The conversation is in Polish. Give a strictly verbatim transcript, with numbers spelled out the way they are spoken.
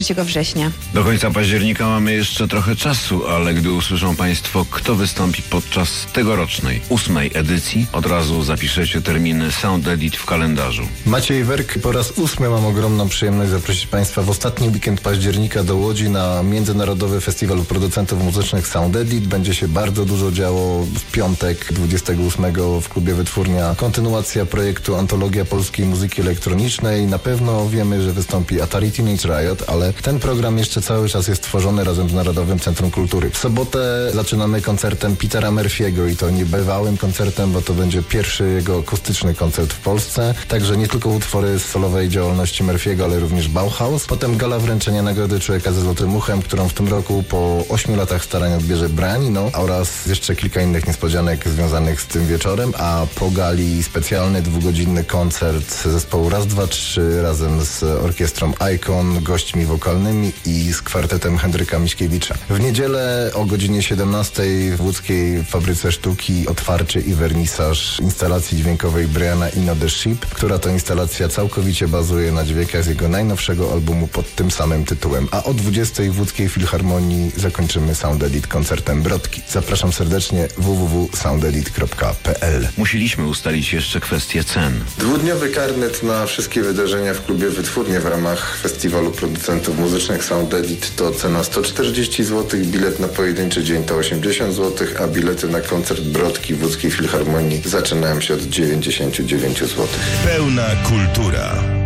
trzeciego września. Do końca października mamy jeszcze trochę czasu, ale gdy usłyszą Państwo, kto wystąpi podczas tegorocznej, ósmej edycji, od razu zapiszecie terminy Sound Edit w kalendarzu. Maciej Werk, po raz ósmy mam ogromną przyjemność zaprosić Państwa w ostatni weekend października do Łodzi na Międzynarodowy Festiwal Producentów Muzycznych Sound Edit. Będzie się bardzo dużo działo w piątek dwudziestego ósmego w klubie Wytwórnia. Kontynuacja projektu Antologia Polskiej Muzyki Elektronicznej. Na pewno wiemy, że wystąpi Atari Teenage Riot, ale ten program jeszcze cały czas jest tworzony razem z Narodowym Centrum Kultury. W sobotę zaczynamy koncertem Petera Murphy'ego i to niebywałym koncertem, bo to będzie pierwszy jego akustyczny koncert w Polsce. Także nie tylko utwory z solowej działalności Murphy'ego, ale również Bauhaus. Potem gala wręczenia Nagrody Człowieka ze Złotym Uchem, którą w tym roku po ośmiu latach starań odbierze Brian Eno, oraz jeszcze kilka innych niespodzianek związanych z tym wieczorem, a po gali specjalny dwugodzinny koncert zespołu Raz, Dwa, Trzy razem z orkiestrą Icon, gośćmi wokalnymi i z kwartetem Henryka Miśkiewicza. W niedzielę o godzinie siedemnastej w łódzkiej Fabryce Sztuki otwarcie i wernisaż instalacji dźwiękowej Briana Eno The Ship, która to instalacja całkowicie bazuje na dźwiękach z jego najnowszego albumu pod tym samym tytułem. A o dwudziestej w łódzkiej Filharmonii zakończymy Sound Edit koncertem Brodki. Zapraszam serdecznie w w w kropka soundedit kropka p l. Musieliśmy ustalić jeszcze kwestię cen. Dwudniowy karnet na wszystkie wydarzenia w klubie Wytwórnie w ramach Festiwalu Producentów Muzycznych Sound Edit to cena sto czterdzieści złotych, bilet na pojedynczy dzień to osiemdziesiąt złotych, a bilety na koncert Brodki w łódzkiej Filharmonii zaczynają się od dziewięćdziesiąt dziewięć złotych. Pełna kultura.